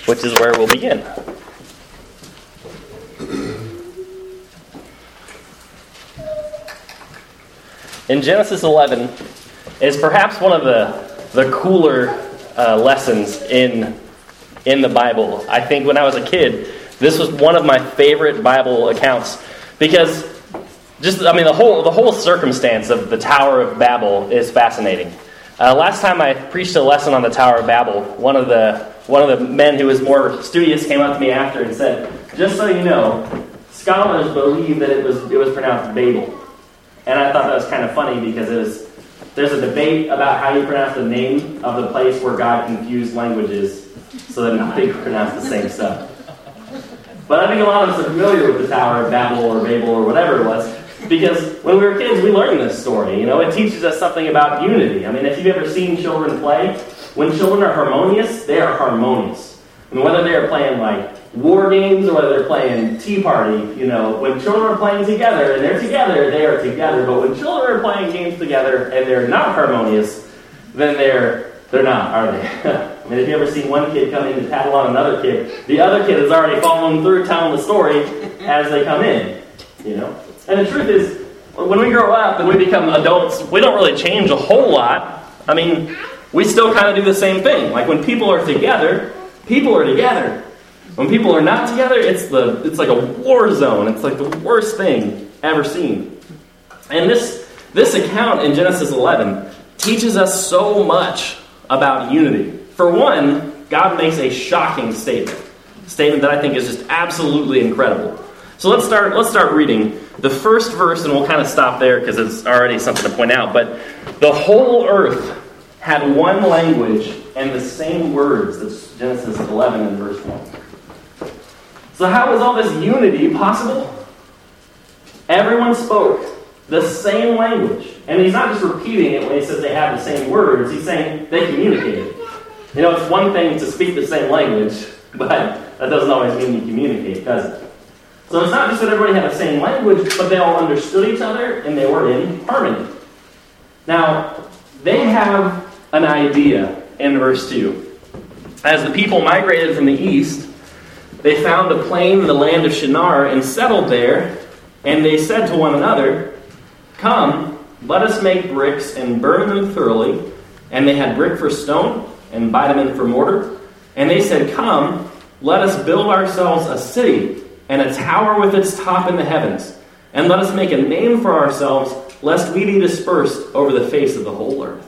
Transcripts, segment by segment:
which is where we'll begin. In Genesis 11 is perhaps one of the cooler lessons in the Bible. I think when I was a kid, this was one of my favorite Bible accounts because the whole circumstance of the Tower of Babel is fascinating. Last time I preached a lesson on the Tower of Babel, one of the men who was more studious came up to me after and said, "Just so you know, scholars believe that it was pronounced Babel." And I thought that was kind of funny because there's a debate about how you pronounce the name of the place where God confused languages so that nobody pronounced the same stuff. But I think a lot of us are familiar with the Tower of Babel or Babel or whatever it was, because when we were kids, we learned this story. It teaches us something about unity. I mean, if you've ever seen children play, when children are harmonious, they are harmonious. Whether they are playing like war games or whether they're playing Tea Party, when children are playing together and they're together, they are together. But when children are playing games together and they're not harmonious, then they're not, are they? If you've ever seen one kid come in to tattle on another kid, the other kid is already following through telling the story as they come in, And the truth is, when we grow up and we become adults, we don't really change a whole lot. We still kind of do the same thing. Like when people are together, people are together. When people are not together, it's like a war zone. It's like the worst thing ever seen. And this account in Genesis 11 teaches us so much about unity. For one, God makes a shocking statement. A statement that I think is just absolutely incredible. So let's start reading the first verse, and we'll kind of stop there because it's already something to point out. But the whole earth had one language and the same words. That's Genesis 11 and verse 1. So how is all this unity possible? Everyone spoke the same language. And he's not just repeating it when he says they have the same words. He's saying they communicated. It's one thing to speak the same language, but that doesn't always mean you communicate, does it? So it's not just that everybody had the same language, but they all understood each other and they were in harmony. Now, they have an idea in verse 2. As the people migrated from the east, they found a plain in the land of Shinar and settled there, and they said to one another, "Come, let us make bricks and burn them thoroughly." And they had brick for stone and bitumen for mortar. And they said, "Come, let us build ourselves a city and a tower with its top in the heavens. And let us make a name for ourselves, lest we be dispersed over the face of the whole earth."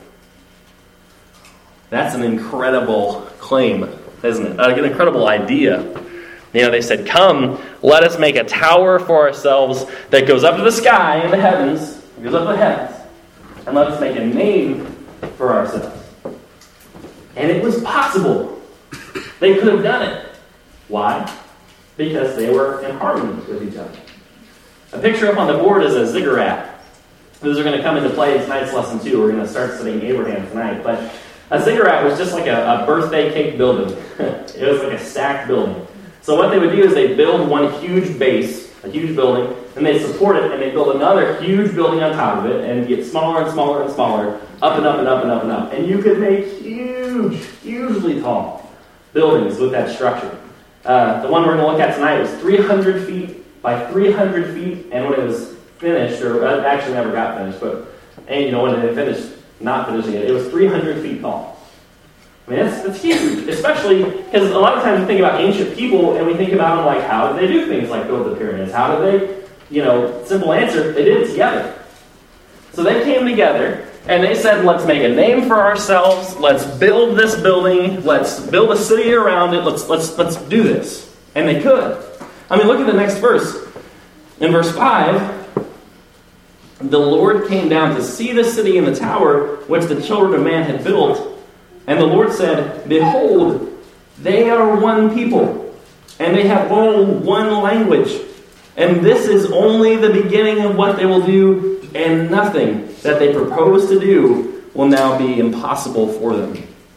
That's an incredible claim, isn't it? An incredible idea. They said, "Come, let us make a tower for ourselves that goes up to the sky in the heavens, goes up to the heavens, and let us make a name for ourselves." And it was possible. They could have done it. Why? Because they were in harmony with each other. A picture up on the board is a ziggurat. Those are going to come into play in tonight's lesson too. We're going to start studying Abraham tonight. But a ziggurat was just like a birthday cake building. It was like a stacked building. So what they would do is they'd build one huge base, a huge building, and they'd support it, and they'd build another huge building on top of it, and get smaller and smaller and smaller, up and up and up and up and up. And you could make huge, hugely tall buildings with that structure. The one we're going to look at tonight was 300 feet by 300 feet, and when it was finished, or it actually never got finished, but when they finished not finishing it, it was 300 feet tall. That's huge, especially because a lot of times we think about ancient people and we think about them like, how did they do things like build the pyramids? How did they, simple answer, they did it together. So they came together and they said, let's make a name for ourselves, let's build this building, let's build a city around it, let's do this. And they could. Look at the next verse. In verse 5, the Lord came down to see the city and the tower which the children of man had built. And the Lord said, "Behold, they are one people, and they have all one language. And this is only the beginning of what they will do, and nothing that they propose to do will now be impossible for them."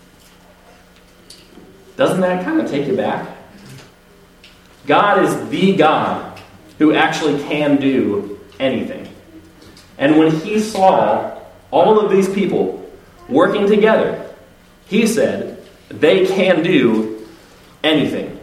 Doesn't that kind of take you back? God is the God who actually can do anything. And when he saw all of these people working together, he said, they can do anything,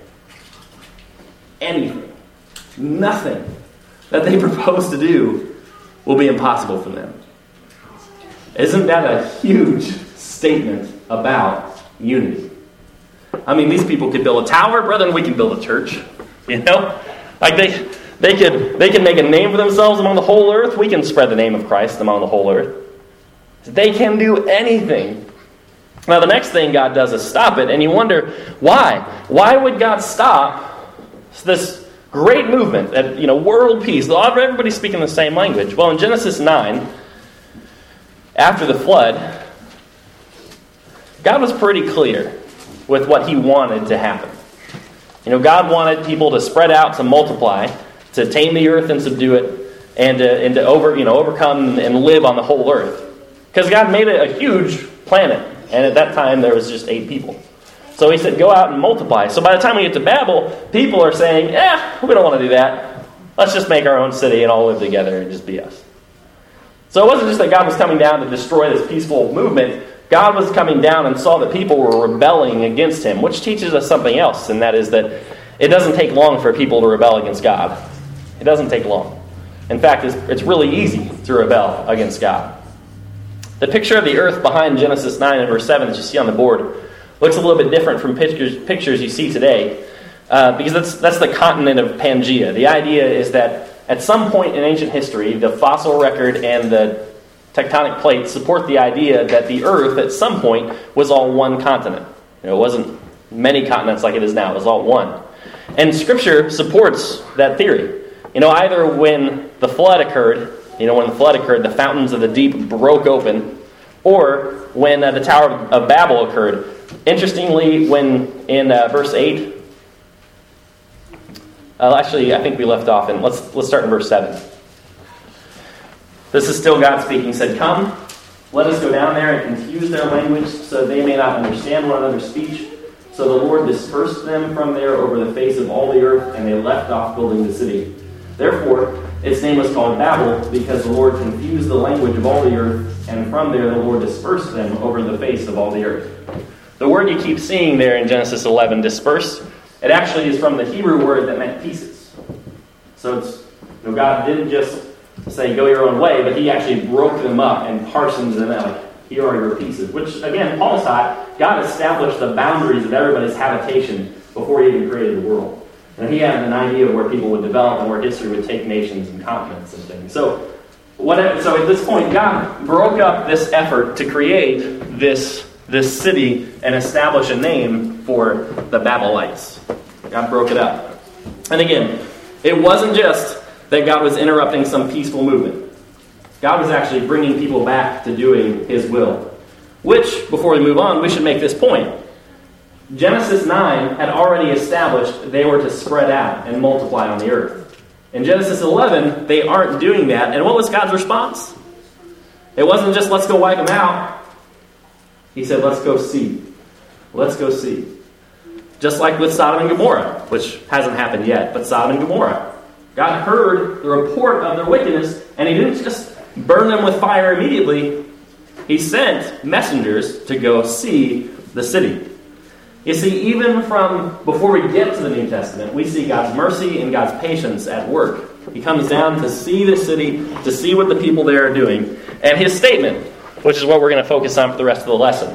nothing that they propose to do will be impossible for them. Isn't that a huge statement about unity? I mean, these people could build a tower, brethren, we can build a church. You know? Like they can make a name for themselves among the whole earth. We can spread the name of Christ among the whole earth. They can do anything. Now, the next thing God does is stop it, and you wonder, why? Why would God stop this great movement, world peace? Everybody's speaking the same language. Well, in Genesis 9, after the flood, God was pretty clear with what He wanted to happen. God wanted people to spread out, to multiply, to tame the earth and subdue it, and to overcome and live on the whole earth. Because God made it a huge planet. And at that time, there was just 8 people. So He said, go out and multiply. So by the time we get to Babel, people are saying, we don't want to do that. Let's just make our own city and all live together and just be us. So it wasn't just that God was coming down to destroy this peaceful movement. God was coming down and saw that people were rebelling against Him, which teaches us something else, and that is that it doesn't take long for people to rebel against God. It doesn't take long. In fact, it's really easy to rebel against God. The picture of the earth behind Genesis 9 and verse 7 that you see on the board looks a little bit different from pictures you see today, because that's the continent of Pangaea. The idea is that at some point in ancient history, the fossil record and the tectonic plates support the idea that the earth at some point was all one continent. It wasn't many continents like it is now. It was all one. And Scripture supports that theory. Either when the flood occurred, the fountains of the deep broke open, or when the Tower of Babel occurred. Interestingly, when in verse 8, I think we left off, and let's start in verse 7. This is still God speaking. He said, "Come, let us go down there and confuse their language, so they may not understand one another's speech." So the Lord dispersed them from there over the face of all the earth, and they left off building the city. Therefore, its name was called Babel, because the Lord confused the language of all the earth, and from there the Lord dispersed them over the face of all the earth. The word you keep seeing there in Genesis 11, dispersed, it actually is from the Hebrew word that meant pieces. So it's, God didn't just say, go your own way, but He actually broke them up and parsons them out. Here are your pieces. Which, again, Paul taught, God established the boundaries of everybody's habitation before He even created the world. And He had an idea of where people would develop and where history would take nations and continents and things. So at this point, God broke up this effort to create this city and establish a name for the Babylonites. God broke it up. And again, it wasn't just that God was interrupting some peaceful movement. God was actually bringing people back to doing His will. Which, before we move on, we should make this point. Genesis 9 had already established they were to spread out and multiply on the earth. In Genesis 11, they aren't doing that. And what was God's response? It wasn't just, let's go wipe them out. He said, let's go see. Let's go see. Just like with Sodom and Gomorrah, which hasn't happened yet, but Sodom and Gomorrah. God heard the report of their wickedness, and He didn't just burn them with fire immediately. He sent messengers to go see the city. You see, even from before we get to the New Testament, we see God's mercy and God's patience at work. He comes down to see the city, to see what the people there are doing. And His statement, which is what we're going to focus on for the rest of the lesson.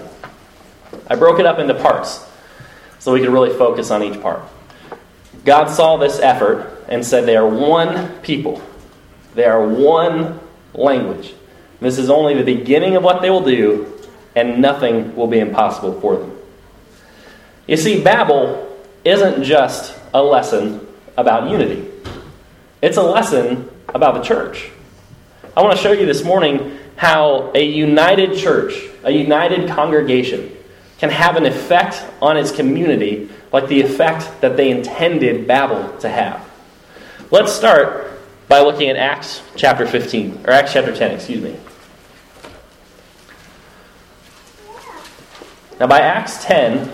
I broke it up into parts so we can really focus on each part. God saw this effort and said they are one people. They are one language. This is only the beginning of what they will do, and nothing will be impossible for them. You see, Babel isn't just a lesson about unity. It's a lesson about the church. I want to show you this morning how a united church, a united congregation, can have an effect on its community like the effect that they intended Babel to have. Let's start by looking at Acts chapter 10. Now by Acts 10,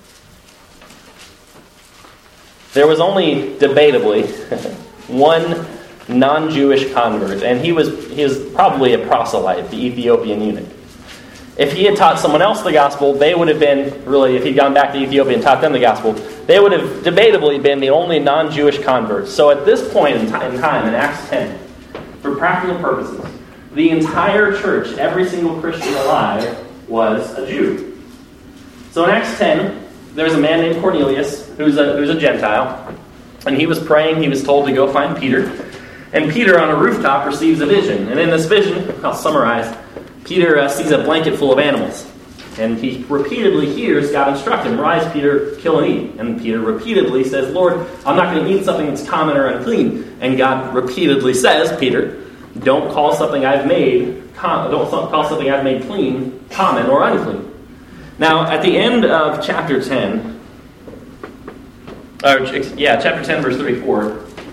there was only, debatably, one non-Jewish convert, and he was probably a proselyte, the Ethiopian eunuch. If he had taught someone else the gospel, they would have been, really, if he'd gone back to Ethiopia and taught them the gospel, they would have debatably been the only non-Jewish converts. So at this point in time, in Acts 10, for practical purposes, the entire church, every single Christian alive, was a Jew. So in Acts 10, there's a man named Cornelius, who's a Gentile, and he was praying. He was told to go find Peter. And Peter, on a rooftop, receives a vision. And in this vision, I'll summarize, Peter sees a blanket full of animals. And he repeatedly hears God instruct him, "Rise, Peter, kill and eat." And Peter repeatedly says, "Lord, I'm not going to eat something that's common or unclean." And God repeatedly says, "Peter, don't call something I've made clean common or unclean." Now, at the end of chapter 10, chapter 10, verse 34,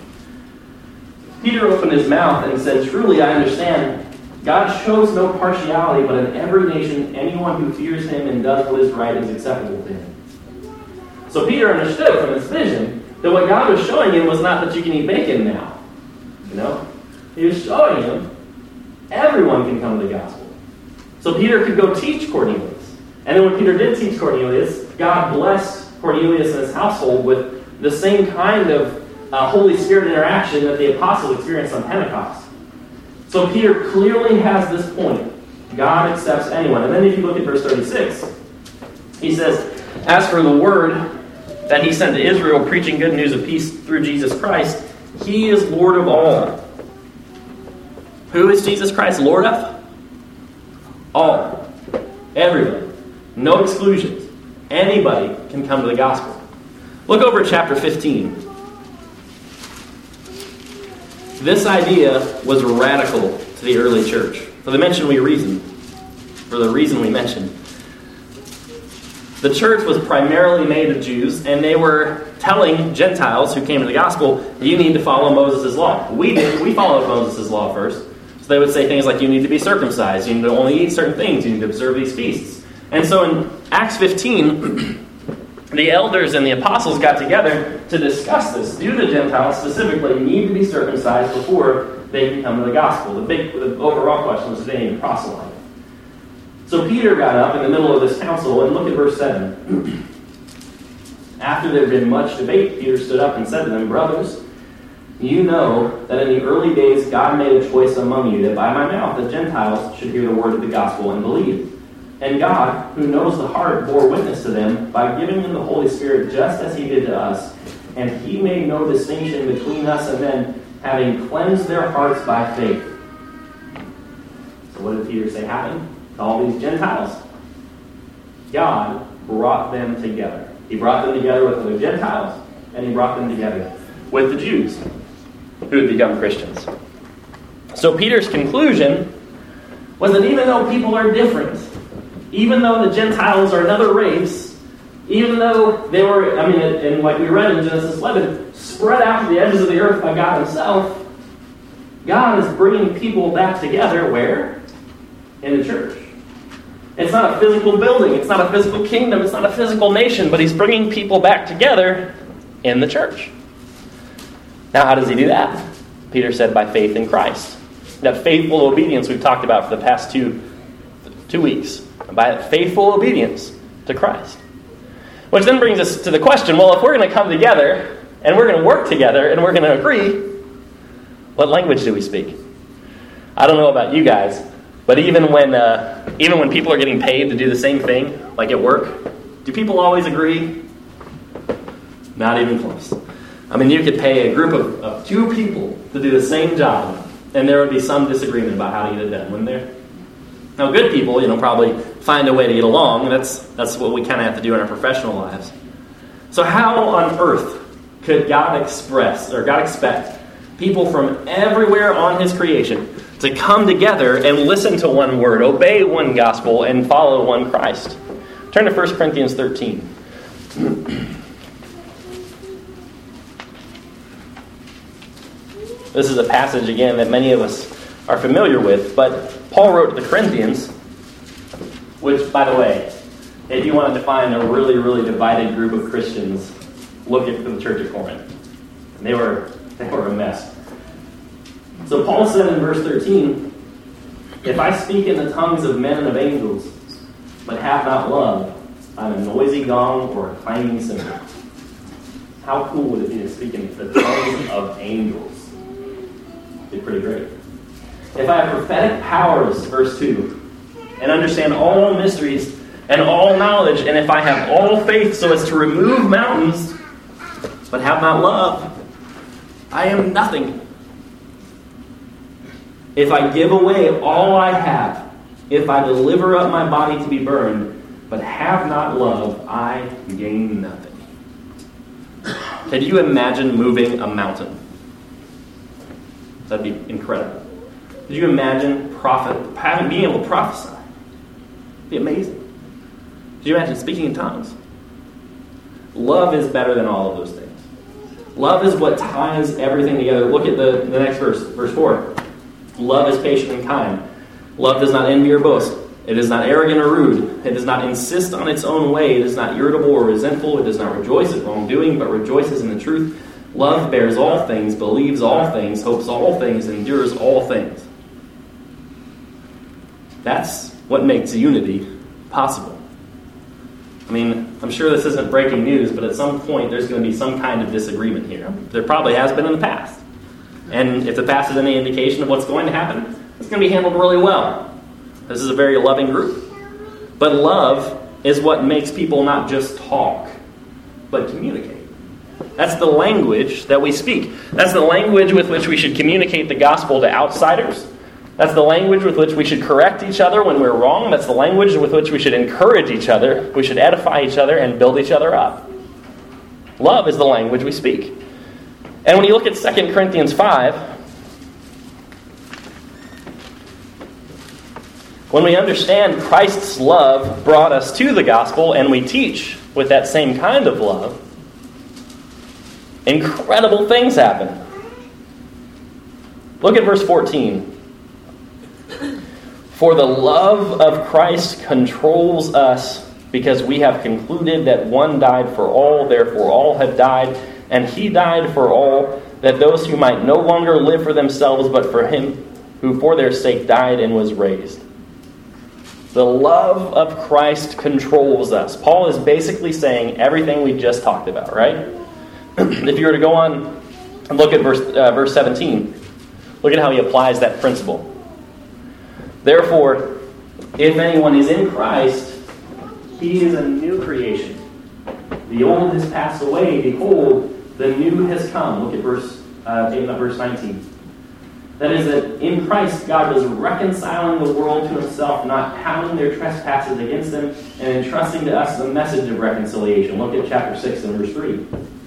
Peter opened his mouth and said, "Truly, I understand. God shows no partiality, but in every nation, anyone who fears him and does what is right is acceptable to him." So Peter understood from his vision that what God was showing him was not that you can eat bacon now. He was showing him everyone can come to the gospel. So Peter could go teach Cornelius. And then when Peter did teach Cornelius, God blessed Cornelius and his household with the same kind of Holy Spirit interaction that the apostles experienced on Pentecost. So Peter clearly has this point. God accepts anyone. And then if you look at verse 36, he says, "As for the word that he sent to Israel, preaching good news of peace through Jesus Christ, he is Lord of all." Who is Jesus Christ Lord of? All. Everybody. No exclusions. Anybody can come to the gospel. Look over at chapter 15. This idea was radical to the early church. For the reason we mentioned. The church was primarily made of Jews, and they were telling Gentiles who came to the gospel, you need to follow Moses' law. We did. We followed Moses' law first. So they would say things like, you need to be circumcised, you need to only eat certain things, you need to observe these feasts. And so in Acts 15, the elders and the apostles got together to discuss this. Do the Gentiles specifically need to be circumcised before they can come to the gospel? The overall question was, do they need to proselyte? So Peter got up in the middle of this council, and look at verse 7. After there had been much debate, Peter stood up and said to them, "Brothers, you know that in the early days God made a choice among you that by my mouth the Gentiles should hear the word of the gospel and believe. And God, who knows the heart, bore witness to them by giving them the Holy Spirit just as he did to us. And he made no distinction between us and them, having cleansed their hearts by faith." So what did Peter say happened to all these Gentiles? God brought them together. He brought them together with the Gentiles, and he brought them together with the Jews who had become Christians. So Peter's conclusion was that even though people are different, even though the Gentiles are another race, even though they were, and like we read in Genesis 11, spread out to the edges of the earth by God himself, God is bringing people back together where? In the church. It's not a physical building, it's not a physical kingdom, it's not a physical nation, but he's bringing people back together in the church. Now, how does he do that? Peter said, by faith in Christ. That faithful obedience we've talked about for the past two weeks. By faithful obedience to Christ. Which then brings us to the question, well, if we're going to come together, and we're going to work together, and we're going to agree, what language do we speak? I don't know about you guys, but even when people are getting paid to do the same thing, like at work, do people always agree? Not even close. You could pay a group of two people to do the same job, and there would be some disagreement about how to get it done, wouldn't there? Now, good people, probably find a way to get along. That's what we kind of have to do in our professional lives. So how on earth could God expect people from everywhere on his creation to come together and listen to one word, obey one gospel, and follow one Christ? Turn to 1 Corinthians 13. This is a passage, again, that many of us are familiar with, but Paul wrote to the Corinthians, which, by the way, if you wanted to find a really, really divided group of Christians, look at the church of Corinth. And they were a mess. So Paul said in verse 13, "If I speak in the tongues of men and of angels, but have not love, I'm a noisy gong or a clanging cymbal." How cool would it be to speak in the tongues of angels? It'd be pretty great. If I have prophetic powers, verse 2, and understand all mysteries and all knowledge, and if I have all faith so as to remove mountains, but have not love, I am nothing. If I give away all I have, if I deliver up my body to be burned, but have not love, I gain nothing. Can you imagine moving a mountain? That'd be incredible. Could you imagine being able to prophesy? It'd be amazing. Could you imagine speaking in tongues? Love is better than all of those things. Love is what ties everything together. Look at the next verse, verse 4. Love is patient and kind. Love does not envy or boast. It is not arrogant or rude. It does not insist on its own way. It is not irritable or resentful. It does not rejoice at wrongdoing, but rejoices in the truth. Love bears all things, believes all things, hopes all things, endures all things. That's what makes unity possible. I mean, I'm sure this isn't breaking news, but at some point there's going to be some kind of disagreement here. There probably has been in the past. And if the past is any indication of what's going to happen, it's going to be handled really well. This is a very loving group. But love is what makes people not just talk, but communicate. That's the language that we speak. That's the language with which we should communicate the gospel to outsiders. That's the language with which we should correct each other when we're wrong. That's the language with which we should encourage each other. We should edify each other and build each other up. Love is the language we speak. And when you look at 2 Corinthians 5, when we understand Christ's love brought us to the gospel and we teach with that same kind of love, incredible things happen. Look at verse 14. For the love of Christ controls us, because we have concluded that one died for all, therefore all have died, and he died for all, that those who might no longer live for themselves, but for him who for their sake died and was raised. The love of Christ controls us. Paul is basically saying everything we just talked about, right? If you were to go on and look at verse 17, look at how he applies that principle. Therefore, if anyone is in Christ, he is a new creation. The old has passed away. Behold, the new has come. Look at verse 19. That is that in Christ, God was reconciling the world to himself, not counting their trespasses against them, and entrusting to us the message of reconciliation. Look at chapter 6 and verse 3.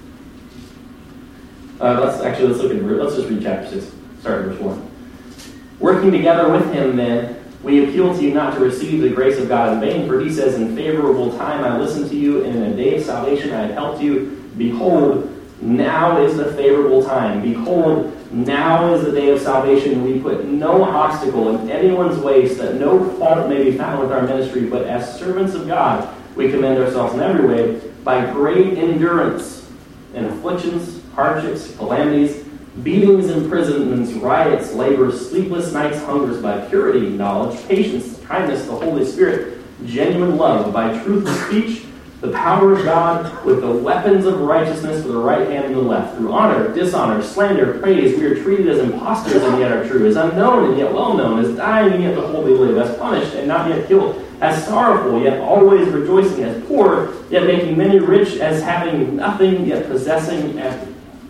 Let's just read chapter 6. Start at verse 1. Working together with him, then, we appeal to you not to receive the grace of God in vain, for he says, in favorable time I listened to you, and in a day of salvation I have helped you. Behold, now is the favorable time. Behold, now is the day of salvation. We put no obstacle in anyone's way, so that no fault may be found with our ministry, but as servants of God, we commend ourselves in every way by great endurance in afflictions, hardships, calamities, beatings, imprisonments, riots, labors, sleepless nights, hungers, by purity, knowledge, patience, kindness, the Holy Spirit, genuine love, by truthful speech, the power of God, with the weapons of righteousness for the right hand and the left. Through honor, dishonor, slander, praise, we are treated as impostors and yet are true, as unknown and yet well known, as dying and yet behold we live, as punished and not yet killed, as sorrowful yet always rejoicing, as poor yet making many rich, as having nothing yet possessing everything.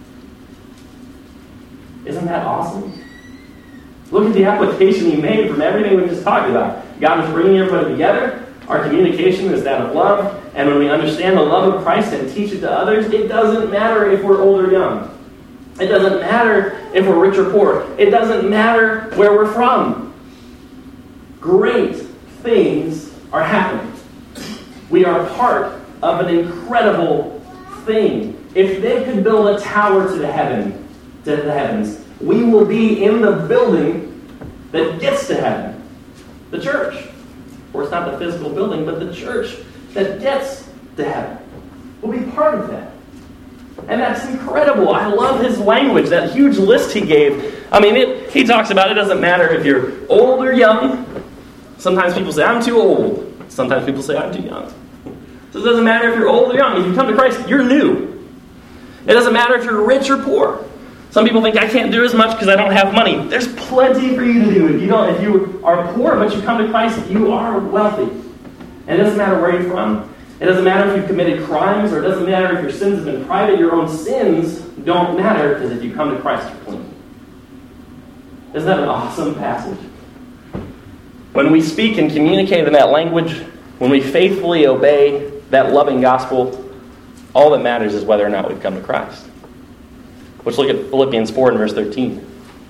Isn't that awesome? Look at the application he made from everything we just talked about. God is bringing everybody together. Our communication is that of love. And when we understand the love of Christ and teach it to others, it doesn't matter if we're old or young. It doesn't matter if we're rich or poor. It doesn't matter where we're from. Great things are happening. We are part of an incredible thing. If they could build a tower to the heavens, we will be in the building that gets to heaven. The church. Of course, not the physical building, but the church that gets to heaven. We'll be part of that. And that's incredible. I love his language, that huge list he gave. I mean, he talks about it doesn't matter if you're old or young. Sometimes people say, I'm too old. Sometimes people say, I'm too young. So it doesn't matter if you're old or young. If you come to Christ, you're new. It doesn't matter if you're rich or poor. Some people think, I can't do as much because I don't have money. There's plenty for you to do. If you are poor but you come to Christ, you are wealthy. And it doesn't matter where you're from. It doesn't matter if you've committed crimes, or it doesn't matter if your sins have been private. Your own sins don't matter, because if you come to Christ, you're clean. Isn't that an awesome passage? When we speak and communicate in that language, when we faithfully obey that loving gospel, all that matters is whether or not we've come to Christ. Let's look at Philippians 4 and verse 13.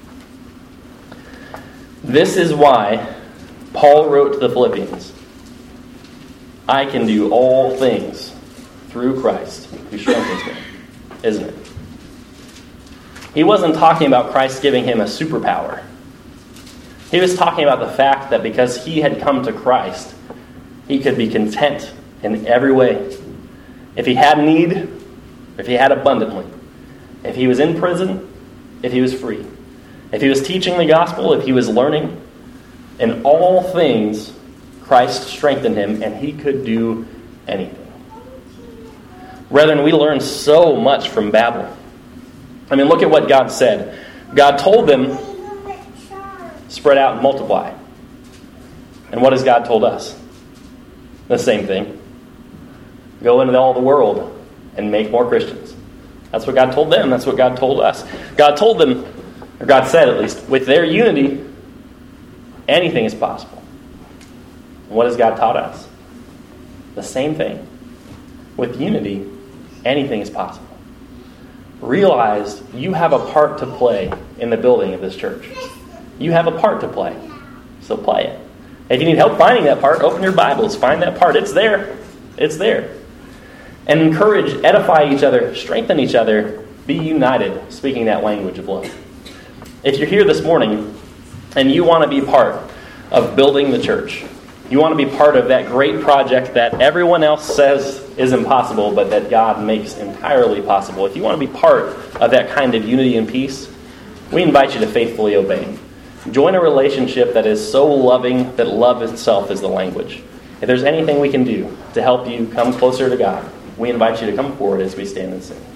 This is why Paul wrote to the Philippians, I can do all things through Christ who strengthens me. Isn't it? He wasn't talking about Christ giving him a superpower. He was talking about the fact that because he had come to Christ, he could be content in every way. If he had need, if he had abundantly. If he was in prison, if he was free. If he was teaching the gospel, if he was learning. In all things, Christ strengthened him, and he could do anything. Brethren, we learn so much from Babel. I mean, look at what God said. God told them, spread out and multiply. And what has God told us? The same thing. Go into all the world and make more Christians. That's what God told them. That's what God told us. God told them, or God said at least, with their unity, anything is possible. And what has God taught us? The same thing. With unity, anything is possible. Realize you have a part to play in the building of this church. You have a part to play. So play it. If you need help finding that part, open your Bibles. Find that part. It's there. It's there. And encourage, edify each other, strengthen each other, be united, speaking that language of love. If you're here this morning and you want to be part of building the church, you want to be part of that great project that everyone else says is impossible, but that God makes entirely possible. If you want to be part of that kind of unity and peace, we invite you to faithfully obey. Join a relationship that is so loving that love itself is the language. If there's anything we can do to help you come closer to God, we invite you to come forward as we stand and sing.